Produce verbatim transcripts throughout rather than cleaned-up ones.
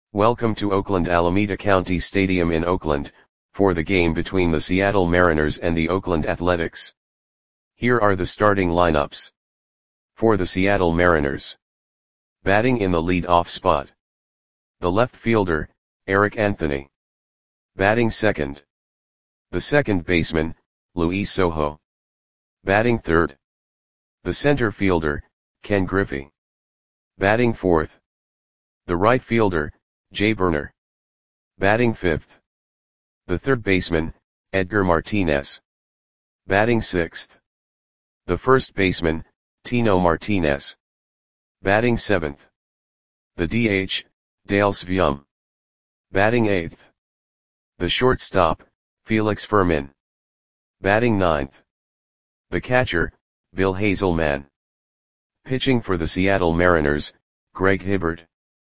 Welcome to Oakland Alameda County Stadium in Oakland, for the game between the Seattle Mariners and the Oakland Athletics. Here are the starting lineups. For the Seattle Mariners. Batting in the lead-off spot. The left fielder, Eric Anthony. Batting second. The second baseman, Luis Sojo. Batting third. The center fielder, Ken Griffey. Batting fourth. The right fielder, Jay Burner. Batting fifth. The third baseman, Edgar Martinez. Batting sixth. The first baseman, Tino Martinez. Batting seventh. The D H, Dale Sveum. Batting eighth. The shortstop, Felix Fermin. Batting ninth. The catcher, Bill Hazelman. Pitching for the Seattle Mariners, Greg Hibbert.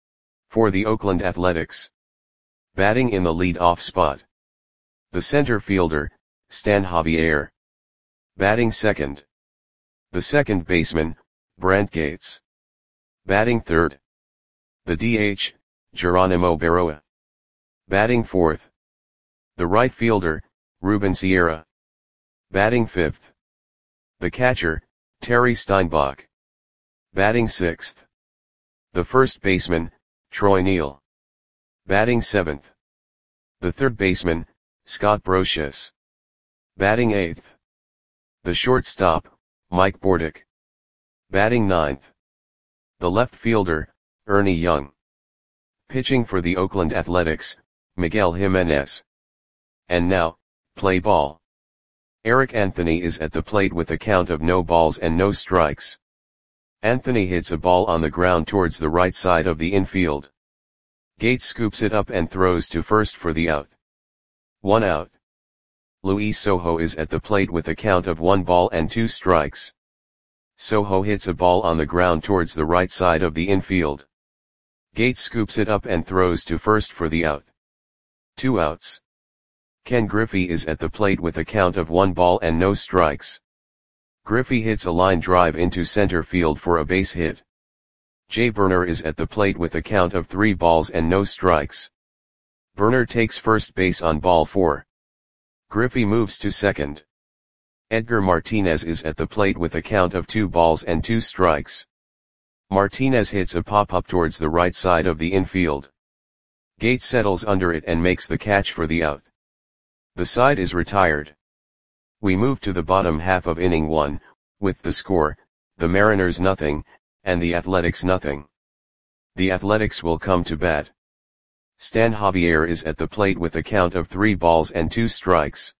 For the Oakland Athletics. Batting in the lead-off spot. The center fielder, Stan Javier. Batting second. The second baseman, Brant Gates. Batting third. The D H, Geronimo Berroa. Batting fourth. The right fielder, Ruben Sierra. Batting fifth. The catcher, Terry Steinbach. Batting sixth. The first baseman, Troy Neal. Batting seventh. The third baseman, Scott Brosius. Batting eighth. The shortstop, Mike Bordick. Batting ninth. The left fielder, Ernie Young. Pitching for the Oakland Athletics, Miguel Jimenez. And now, play ball. Eric Anthony is at the plate with a count of no balls and no strikes. Anthony hits a ball on the ground towards the right side of the infield. Gates scoops it up and throws to first for the out. One out. Luis Sojo is at the plate with a count of one ball and two strikes. Sojo hits a ball on the ground towards the right side of the infield. Gates scoops it up and throws to first for the out. Two outs. Ken Griffey is at the plate with a count of one ball and no strikes. Griffey hits a line drive into center field for a base hit. Jay Burner is at the plate with a count of three balls and no strikes. Burner takes first base on ball four. Griffey moves to second. Edgar Martinez is at the plate with a count of two balls and two strikes. Martinez hits a pop-up towards the right side of the infield. Gates settles under it and makes the catch for the out. The side is retired. We move to the bottom half of inning one, with the score, the Mariners nothing, and the Athletics nothing. The Athletics will come to bat. Stan Javier is at the plate with a count of three balls and two strikes.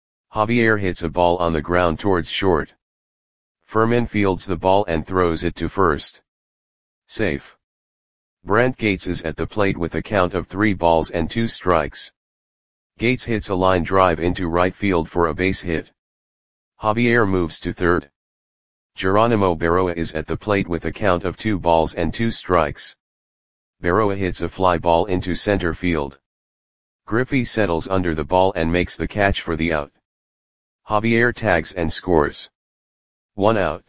Javier hits a ball on the ground towards short. Fermin fields the ball and throws it to first. Safe. Brant Gates is at the plate with a count of three balls and two strikes. Gates hits a line drive into right field for a base hit. Javier moves to third. Geronimo Berroa is at the plate with a count of two balls and two strikes. Berroa hits a fly ball into center field. Griffey settles under the ball and makes the catch for the out. Javier tags and scores. One out.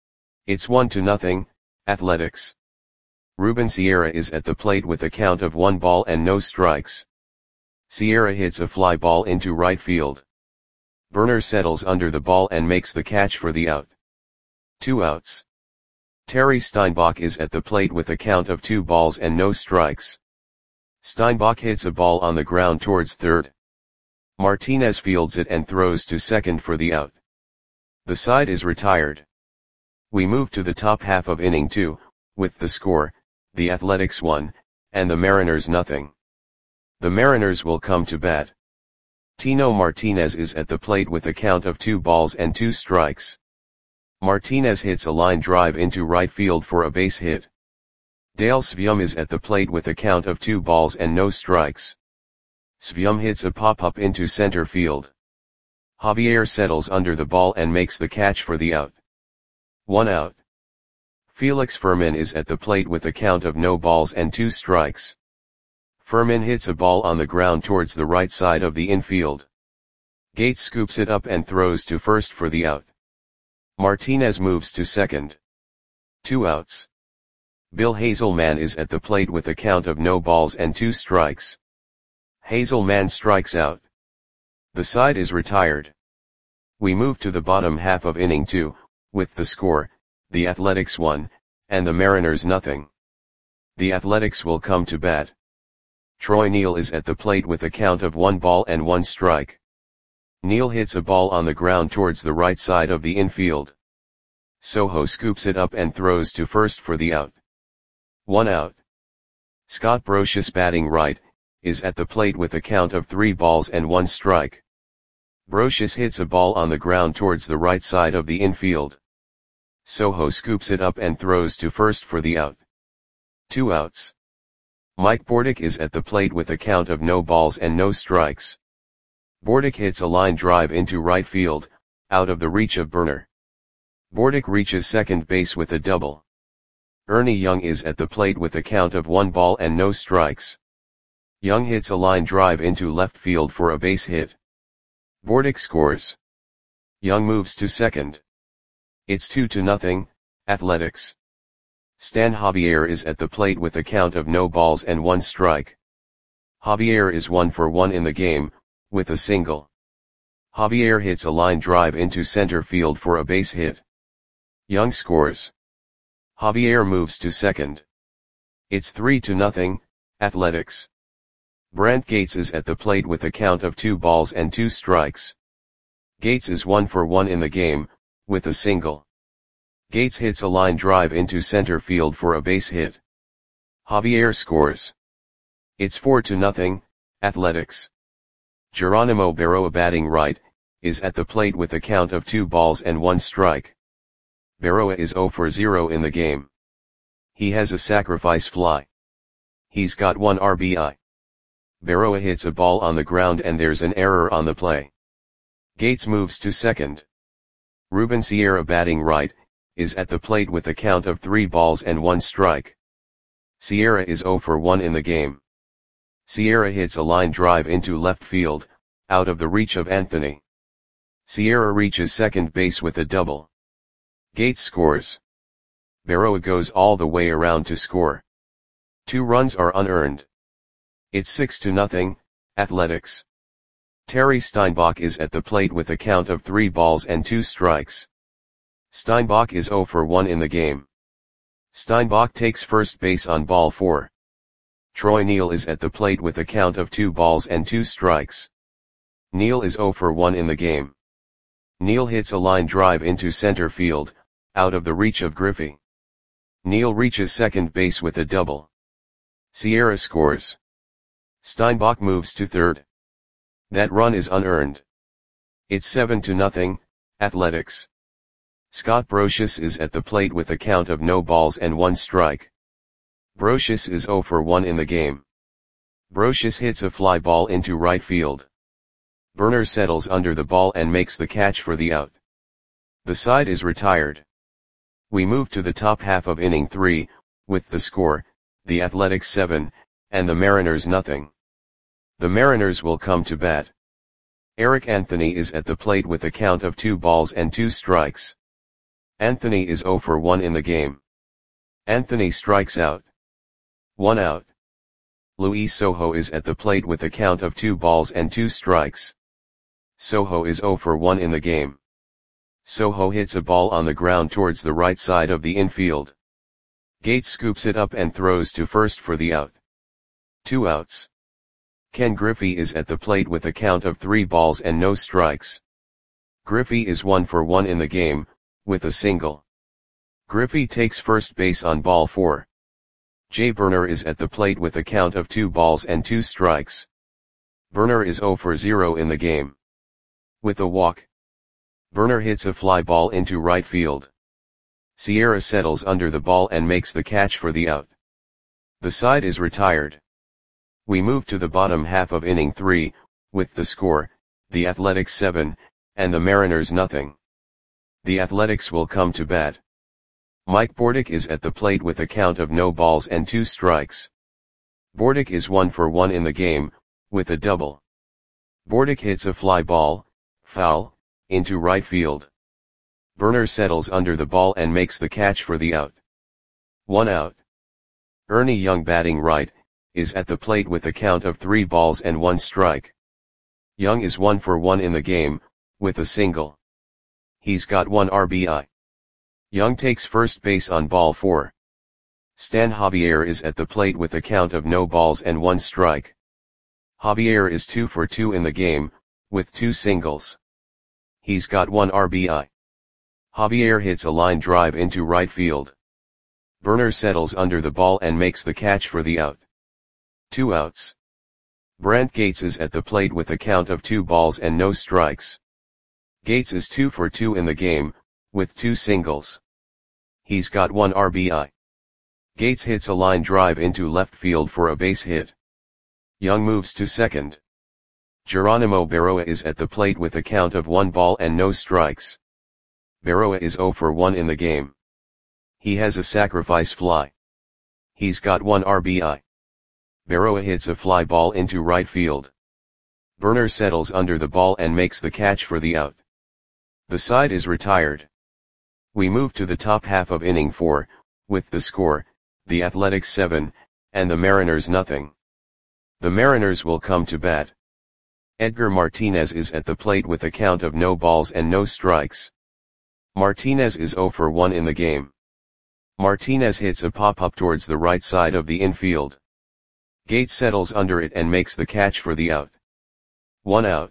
It's one to nothing, Athletics. Ruben Sierra is at the plate with a count of one ball and no strikes. Sierra hits a fly ball into right field. Burner settles under the ball and makes the catch for the out. Two outs. Terry Steinbach is at the plate with a count of two balls and no strikes. Steinbach hits a ball on the ground towards third. Martinez fields it and throws to second for the out. The side is retired. We move to the top half of inning two, with the score, the Athletics one, and the Mariners nothing. The Mariners will come to bat. Tino Martinez is at the plate with a count of two balls and two strikes. Martinez hits a line drive into right field for a base hit. Dale Sveum is at the plate with a count of two balls and no strikes. Sveum hits a pop-up into center field. Javier settles under the ball and makes the catch for the out. One out. Felix Fermin is at the plate with a count of no balls and two strikes. Fermin hits a ball on the ground towards the right side of the infield. Gates scoops it up and throws to first for the out. Martinez moves to second. Two outs. Bill Hazelman is at the plate with a count of no balls and two strikes. Hazelman strikes out. The side is retired. We move to the bottom half of inning two, with the score, the Athletics one, and the Mariners nothing. The Athletics will come to bat. Troy Neal is at the plate with a count of one ball and one strike. Neal hits a ball on the ground towards the right side of the infield. Soho scoops it up and throws to first for the out. One out. Scott Brosius, batting right, is at the plate with a count of three balls and one strike. Brosius hits a ball on the ground towards the right side of the infield. Soho scoops it up and throws to first for the out. Two outs. Mike Bordick is at the plate with a count of no balls and no strikes. Bordick hits a line drive into right field, out of the reach of Burner. Bordick reaches second base with a double. Ernie Young is at the plate with a count of one ball and no strikes. Young hits a line drive into left field for a base hit. Bordick scores. Young moves to second. It's two to nothing, Athletics. Stan Javier is at the plate with a count of no balls and one strike. Javier is one for one in the game, with a single. Javier hits a line drive into center field for a base hit. Young scores. Javier moves to second. It's three to nothing, Athletics. Brant Gates is at the plate with a count of two balls and two strikes. Gates is one for one in the game, with a single. Gates hits a line drive into center field for a base hit. Javier scores. It's four to nothing, Athletics. Geronimo Berroa, batting right, is at the plate with a count of two balls and one strike. Berroa is zero for zero in the game. He has a sacrifice fly. He's got one R B I. Berroa hits a ball on the ground and there's an error on the play. Gates moves to second. Ruben Sierra, batting right, is at the plate with a count of three balls and one strike. Sierra is zero for one in the game. Sierra hits a line drive into left field, out of the reach of Anthony. Sierra reaches second base with a double. Gates scores. Berroa goes all the way around to score. Two runs are unearned. It's six to nothing, Athletics. Terry Steinbach is at the plate with a count of three balls and two strikes. Steinbach is zero for one in the game. Steinbach takes first base on ball four. Troy Neal is at the plate with a count of two balls and two strikes. Neal is zero for one in the game. Neal hits a line drive into center field, out of the reach of Griffey. Neal reaches second base with a double. Sierra scores. Steinbach moves to third. That run is unearned. It's seven to nothing, Athletics. Scott Brosius is at the plate with a count of no balls and one strike. Brosius is zero for one in the game. Brosius hits a fly ball into right field. Burner settles under the ball and makes the catch for the out. The side is retired. We move to the top half of inning three, with the score, the Athletics seven, and the Mariners nothing. The Mariners will come to bat. Eric Anthony is at the plate with a count of two balls and two strikes. Anthony is zero for one in the game. Anthony strikes out. One out. Luis Sojo is at the plate with a count of two balls and two strikes. Sojo is zero for one in the game. Sojo hits a ball on the ground towards the right side of the infield. Gates scoops it up and throws to first for the out. Two outs. Ken Griffey is at the plate with a count of three balls and no strikes. Griffey is one for one in the game, with a single. Griffey takes first base on ball four. Jay Burner is at the plate with a count of two balls and two strikes. Burner is zero for zero in the game. With a walk. Burner hits a fly ball into right field. Sierra settles under the ball and makes the catch for the out. The side is retired. We move to the bottom half of inning three, with the score, the Athletics seven, and the Mariners nothing. The Athletics will come to bat. Mike Bordick is at the plate with a count of no balls and two strikes. Bordick is one for one in the game, with a double. Bordick hits a fly ball, foul, into right field. Burner settles under the ball and makes the catch for the out. One out. Ernie Young batting right, is at the plate with a count of three balls and one strike. Young is one for one in the game, with a single. He's got one R B I. Young takes first base on ball four. Stan Javier is at the plate with a count of no balls and one strike. Javier is two for two in the game, with two singles. He's got one R B I. Javier hits a line drive into right field. Burner settles under the ball and makes the catch for the out. Two outs. Brant Gates is at the plate with a count of two balls and no strikes. Gates is two for two in the game, with two singles. He's got one R B I. Gates hits a line drive into left field for a base hit. Young moves to second. Geronimo Berroa is at the plate with a count of one ball and no strikes. Berroa is zero for one in the game. He has a sacrifice fly. He's got one R B I. Berroa hits a fly ball into right field. Burner settles under the ball and makes the catch for the out. The side is retired. We move to the top half of inning four, with the score, the Athletics seven, and the Mariners nothing. The Mariners will come to bat. Edgar Martinez is at the plate with a count of no balls and no strikes. Martinez is zero for one in the game. Martinez hits a pop-up towards the right side of the infield. Gates settles under it and makes the catch for the out. One out.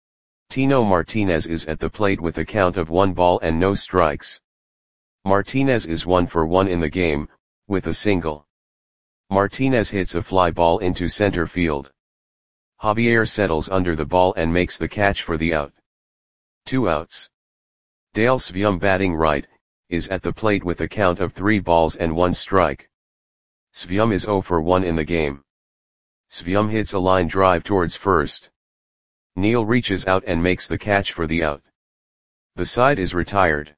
Tino Martinez is at the plate with a count of one ball and no strikes. Martinez is one for one in the game, with a single. Martinez hits a fly ball into center field. Javier settles under the ball and makes the catch for the out. Two outs. Dale Svium batting right, is at the plate with a count of three balls and one strike. Svium is zero for one in the game. Svium hits a line drive towards first. Neal reaches out and makes the catch for the out. The side is retired.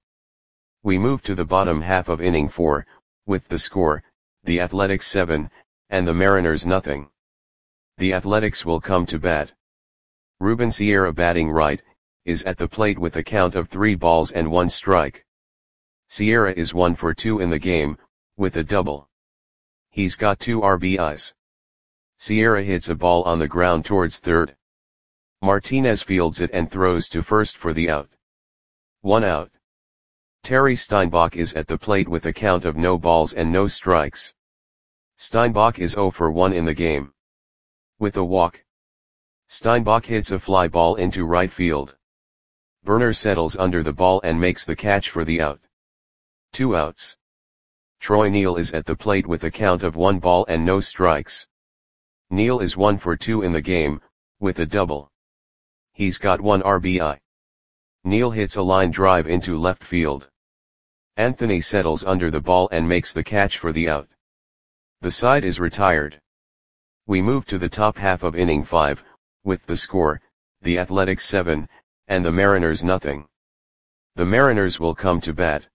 We move to the bottom half of inning four, with the score, the Athletics seven, and the Mariners nothing. The Athletics will come to bat. Ruben Sierra batting right, is at the plate with a count of three balls and one strike. Sierra is one for two in the game, with a double. He's got two R B Is. Sierra hits a ball on the ground towards third. Martinez fields it and throws to first for the out. One out. Terry Steinbach is at the plate with a count of no balls and no strikes. Steinbach is zero for one in the game. With a walk. Steinbach hits a fly ball into right field. Burner settles under the ball and makes the catch for the out. Two outs. Troy Neal is at the plate with a count of one ball and no strikes. Neal is one for two in the game, with a double. He's got one R B I. Neal hits a line drive into left field. Anthony settles under the ball and makes the catch for the out. The side is retired. We move to the top half of inning five, with the score, the Athletics seven, and the Mariners nothing. The Mariners will come to bat.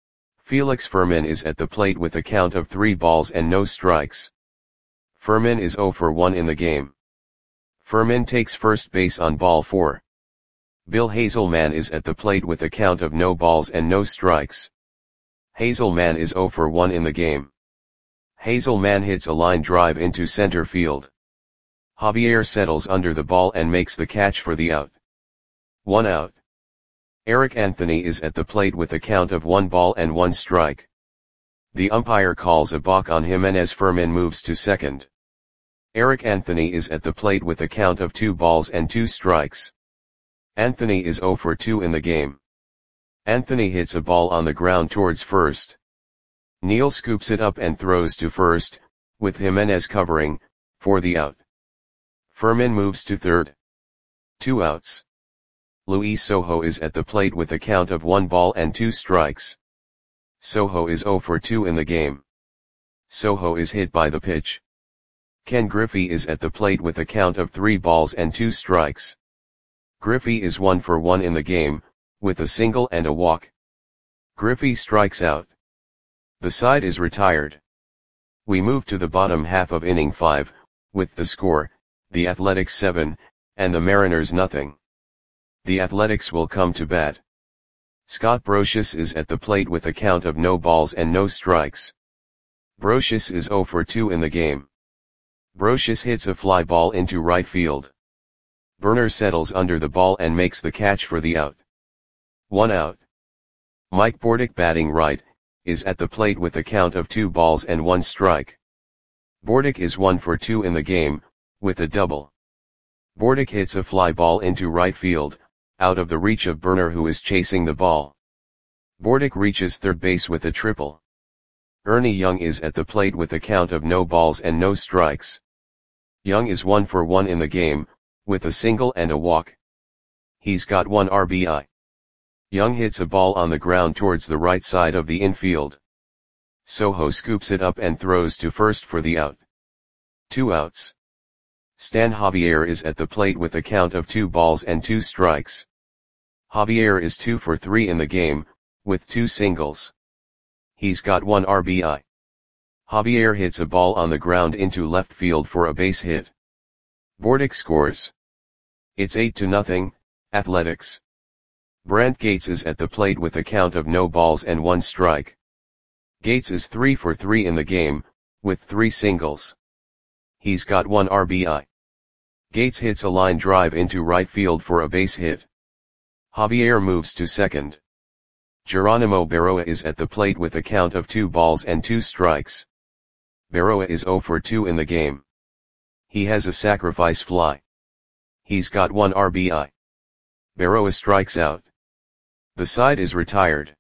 Felix Fermin is at the plate with a count of three balls and no strikes. Fermin is zero for one in the game. Fermin takes first base on ball four. Bill Hazelman is at the plate with a count of no balls and no strikes. Hazelman is zero for one in the game. Hazelman hits a line drive into center field. Javier settles under the ball and makes the catch for the out. One out. Eric Anthony is at the plate with a count of one ball and one strike. The umpire calls a balk on him and as Fermin moves to second. Eric Anthony is at the plate with a count of two balls and two strikes. Anthony is zero for two in the game. Anthony hits a ball on the ground towards first. Neal scoops it up and throws to first, with Jimenez covering, for the out. Fermin moves to third. Two outs. Luis Sojo is at the plate with a count of one ball and two strikes. Sojo is zero for two in the game. Sojo is hit by the pitch. Ken Griffey is at the plate with a count of three balls and two strikes. Griffey is one for one in the game, with a single and a walk. Griffey strikes out. The side is retired. We move to the bottom half of inning five, with the score, the Athletics seven, and the Mariners nothing. The Athletics will come to bat. Scott Brocious is at the plate with a count of no balls and no strikes. Brocious is zero for two in the game. Brocious hits a fly ball into right field. Burner settles under the ball and makes the catch for the out. One out. Mike Bordick, batting right, is at the plate with a count of two balls and one strike. Bordick is one for two in the game, with a double. Bordick hits a fly ball into right field, out of the reach of Burner, who is chasing the ball. Bordick reaches third base with a triple. Ernie Young is at the plate with a count of no balls and no strikes. Young is one for one in the game, with a single and a walk. He's got one R B I. Young hits a ball on the ground towards the right side of the infield. Soho scoops it up and throws to first for the out. Two outs. Stan Javier is at the plate with a count of two balls and two strikes. Javier is two for three in the game, with two singles. He's got one R B I. Javier hits a ball on the ground into left field for a base hit. Bordick scores. It's eight to nothing, Athletics. Brant Gates is at the plate with a count of no balls and one strike. Gates is three for three in the game, with three singles. He's got one R B I. Gates hits a line drive into right field for a base hit. Javier moves to second. Geronimo Berroa is at the plate with a count of two balls and two strikes. Berroa is zero for two in the game. He has a sacrifice fly. He's got one R B I. Berroa strikes out. The side is retired.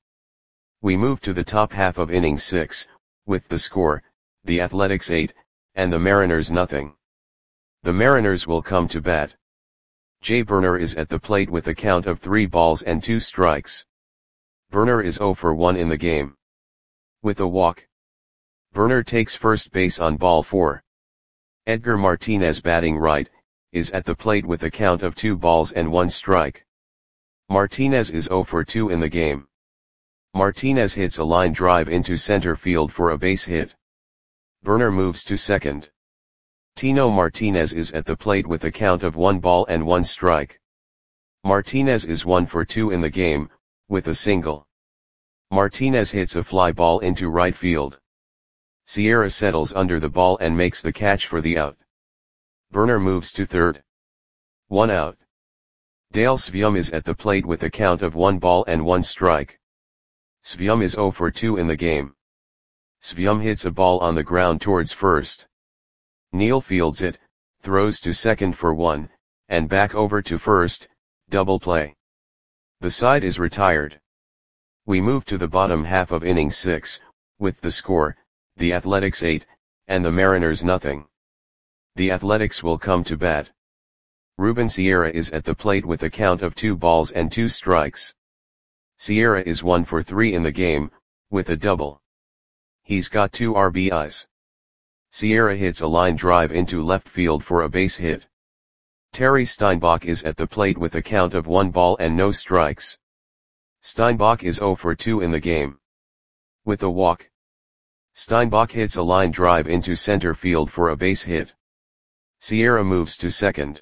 We move to the top half of inning six, with the score, the Athletics eight, and the Mariners nothing. The Mariners will come to bat. Jay Burner is at the plate with a count of three balls and two strikes. Burner is zero for one in the game. With a walk. Burner takes first base on ball four. Edgar Martinez, batting right, is at the plate with a count of two balls and one strike. Martinez is zero for two in the game. Martinez hits a line drive into center field for a base hit. Burner moves to second. Tino Martinez is at the plate with a count of one ball and one strike. Martinez is one for two in the game, with a single. Martinez hits a fly ball into right field. Sierra settles under the ball and makes the catch for the out. Burner moves to third. One out. Dale Svium is at the plate with a count of one ball and one strike. Svium is zero for two in the game. Svium hits a ball on the ground towards first. Neal fields it, throws to second for one, and back over to first, double play. The side is retired. We move to the bottom half of inning six, with the score, the Athletics eight, and the Mariners nothing. The Athletics will come to bat. Ruben Sierra is at the plate with a count of two balls and two strikes. Sierra is one for three in the game, with a double. He's got two R B Is. Sierra hits a line drive into left field for a base hit. Terry Steinbach is at the plate with a count of one ball and no strikes. Steinbach is zero for two in the game. With a walk. Steinbach hits a line drive into center field for a base hit. Sierra moves to second.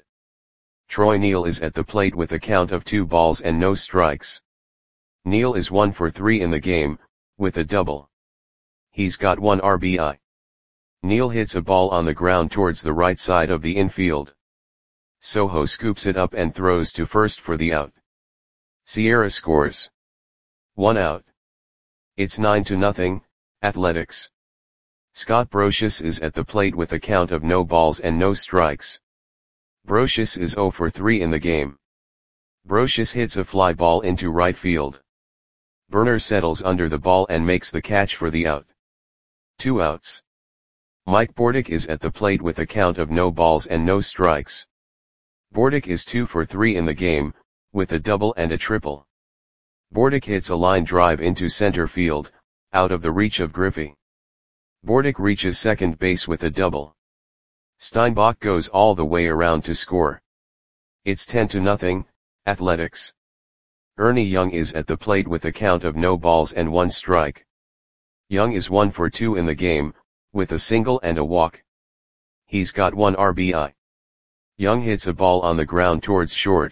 Troy Neal is at the plate with a count of two balls and no strikes. Neal is one for three in the game, with a double. He's got one R B I. Neal hits a ball on the ground towards the right side of the infield. Soho scoops it up and throws to first for the out. Sierra scores. One out. It's nine to nothing, Athletics. Scott Brocious is at the plate with a count of no balls and no strikes. Brocious is zero for three in the game. Brocious hits a fly ball into right field. Burner settles under the ball and makes the catch for the out. Two outs. Mike Bordick is at the plate with a count of no balls and no strikes. Bordick is two for three in the game, with a double and a triple. Bordick hits a line drive into center field, out of the reach of Griffey. Bordick reaches second base with a double. Steinbach goes all the way around to score. It's ten to nothing, Athletics. Ernie Young is at the plate with a count of no balls and one strike. Young is one for two in the game, with a single and a walk. He's got one R B I. Young hits a ball on the ground towards short.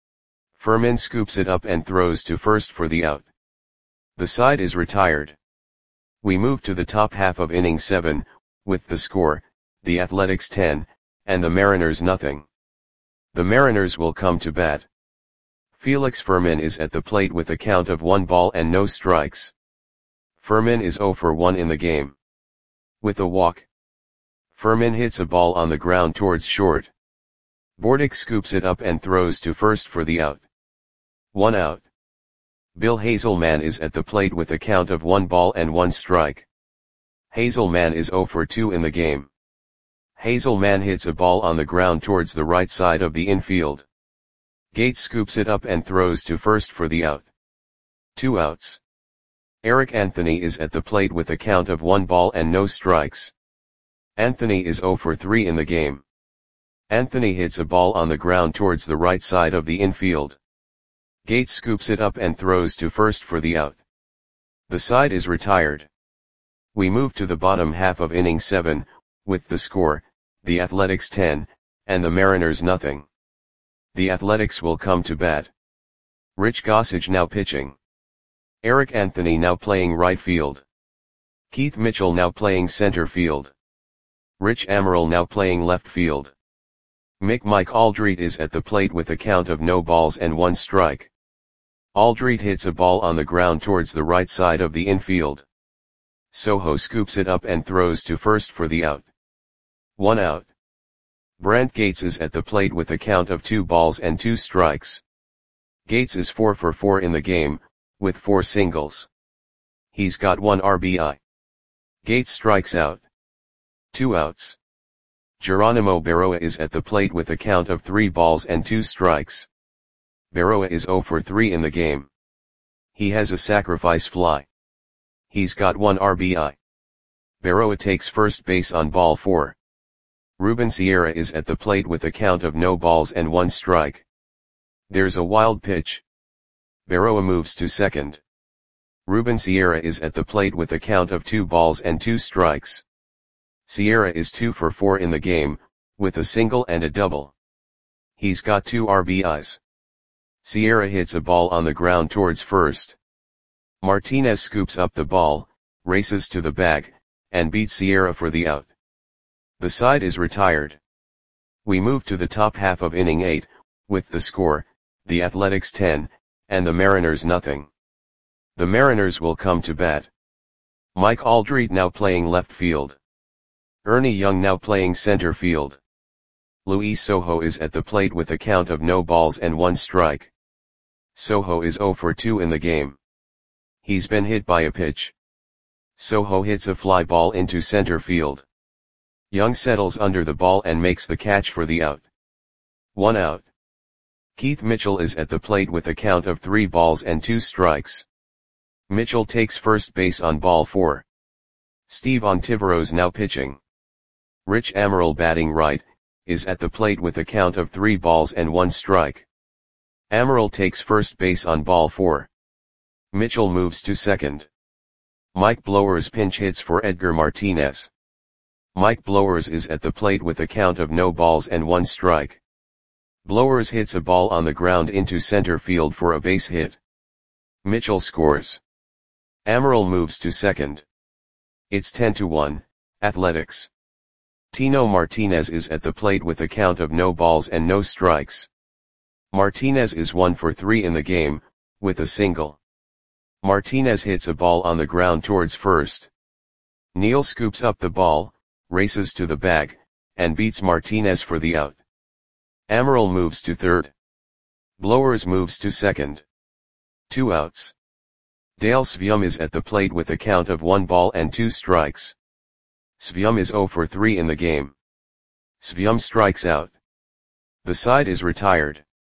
Furman scoops it up and throws to first for the out. The side is retired. We move to the top half of inning seven, with the score, the Athletics ten, and the Mariners nothing. The Mariners will come to bat. Felix Fermin is at the plate with a count of one ball and no strikes. Fermin is zero for one in the game. With a walk, Fermin hits a ball on the ground towards short. Bordick scoops it up and throws to first for the out. One out. Bill Hazelman is at the plate with a count of one ball and one strike. Hazelman is zero for two in the game. Hazelman hits a ball on the ground towards the right side of the infield. Gates scoops it up and throws to first for the out. Two outs. Eric Anthony is at the plate with a count of one ball and no strikes. Anthony is zero for three in the game. Anthony hits a ball on the ground towards the right side of the infield. Gates scoops it up and throws to first for the out. The side is retired. We move to the bottom half of inning seven, with the score, the Athletics ten, and the Mariners nothing. The Athletics will come to bat. Rich Gossage now pitching. Eric Anthony now playing right field. Keith Mitchell now playing center field. Rich Amaral now playing left field. Mick Mike Aldrete is at the plate with a count of no balls and one strike. Aldrete hits a ball on the ground towards the right side of the infield. Soho scoops it up and throws to first for the out. One out. Brant Gates is at the plate with a count of two balls and two strikes. Gates is four for four in the game, with four singles. He's got one R B I. Gates strikes out. Two outs. Geronimo Berroa is at the plate with a count of three balls and two strikes. Berroa is zero for three in the game. He has a sacrifice fly. He's got one R B I. Berroa takes first base on ball four. Ruben Sierra is at the plate with a count of no balls and one strike. There's a wild pitch. Berroa moves to second. Ruben Sierra is at the plate with a count of two balls and two strikes. Sierra is two for four in the game, with a single and a double. He's got two R B Is. Sierra hits a ball on the ground towards first. Martinez scoops up the ball, races to the bag, and beats Sierra for the out. The side is retired. We move to the top half of inning eight, with the score, the Athletics ten, and the Mariners nothing. The Mariners will come to bat. Mike Aldrete now playing left field. Ernie Young now playing center field. Luis Soho is at the plate with a count of no balls and one strike. Soho is zero for two in the game. He's been hit by a pitch. Soho hits a fly ball into center field. Young settles under the ball and makes the catch for the out. One out. Keith Mitchell is at the plate with a count of three balls and two strikes. Mitchell takes first base on ball four. Steve Ontiveros now pitching. Rich Amaral batting right, is at the plate with a count of three balls and one strike. Amaral takes first base on ball four. Mitchell moves to second. Mike Blowers pinch hits for Edgar Martinez. Mike Blowers is at the plate with a count of no balls and one strike. Blowers hits a ball on the ground into center field for a base hit. Mitchell scores. Amaral moves to second. It's ten to one, Athletics. Tino Martinez is at the plate with a count of no balls and no strikes. Martinez is one for three in the game, with a single. Martinez hits a ball on the ground towards first. Neal scoops up the ball, races to the bag, and beats Martinez for the out. Amaral moves to third. Blowers moves to second. Two outs. Dale Svium is at the plate with a count of one ball and two strikes. Svium is zero for three in the game. Svium strikes out. The side is retired.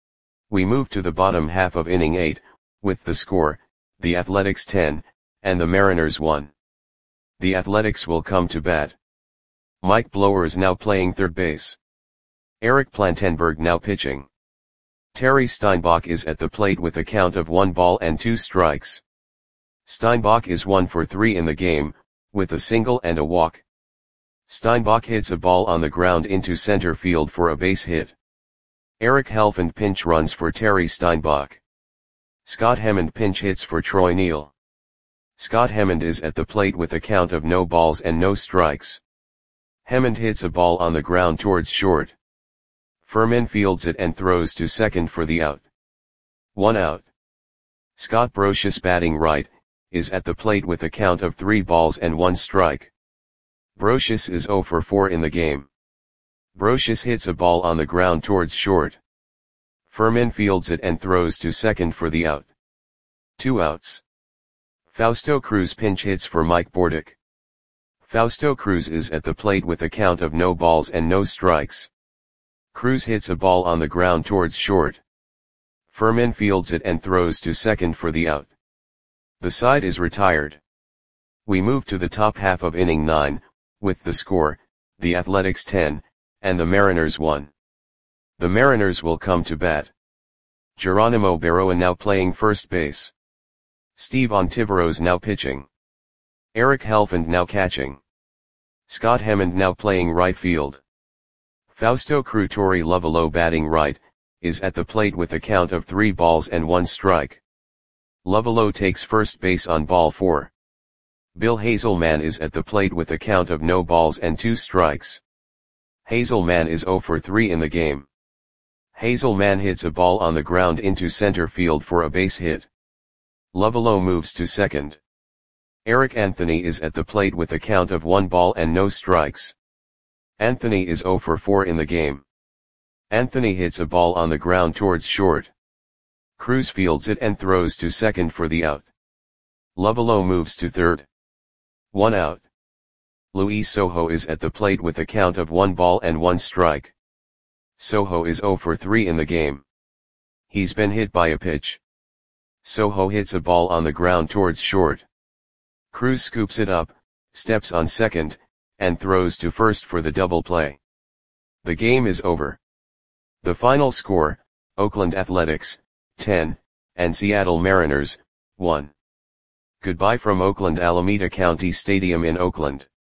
We move to the bottom half of inning eight, with the score, the Athletics ten, and the Mariners one. The Athletics will come to bat. Mike Blowers now playing third base. Eric Plantenberg now pitching. Terry Steinbach is at the plate with a count of one ball and two strikes. Steinbach is one for three in the game, with a single and a walk. Steinbach hits a ball on the ground into center field for a base hit. Eric Helfand pinch runs for Terry Steinbach. Scott Hemmond pinch hits for Troy Neal. Scott Hemmond is at the plate with a count of no balls and no strikes. Hemmond hits a ball on the ground towards short. Furman fields it and throws to second for the out. One out. Scott Brocious, batting right, is at the plate with a count of three balls and one strike. Brocious is zero for four in the game. Brocious hits a ball on the ground towards short. Furman fields it and throws to second for the out. Two outs. Fausto Cruz pinch hits for Mike Bordick. Fausto Cruz is at the plate with a count of no balls and no strikes. Cruz hits a ball on the ground towards short. Furman fields it and throws to second for the out. The side is retired. We move to the top half of inning nine, with the score, the Athletics ten, and the Mariners one. The Mariners will come to bat. Geronimo Berroa now playing first base. Steve Ontiveros now pitching. Eric Halfand now catching. Scott Hemmond now playing right field. Fausto Cruz Torey Lovullo batting right, is at the plate with a count of three balls and one strike. Lovullo takes first base on ball four. Bill Hazelman is at the plate with a count of no balls and two strikes. Hazelman is zero for three in the game. Hazelman hits a ball on the ground into center field for a base hit. Lovullo moves to second. Eric Anthony is at the plate with a count of one ball and no strikes. Anthony is zero for four in the game. Anthony hits a ball on the ground towards short. Cruz fields it and throws to second for the out. Lovullo moves to third. One out. Luis Sojo is at the plate with a count of one ball and one strike. Sojo is zero for three in the game. He's been hit by a pitch. Sojo hits a ball on the ground towards short. Cruz scoops it up, steps on second, and throws to first for the double play. The game is over. The final score, Oakland Athletics, ten, and Seattle Mariners, one. Goodbye from Oakland Alameda County Stadium in Oakland.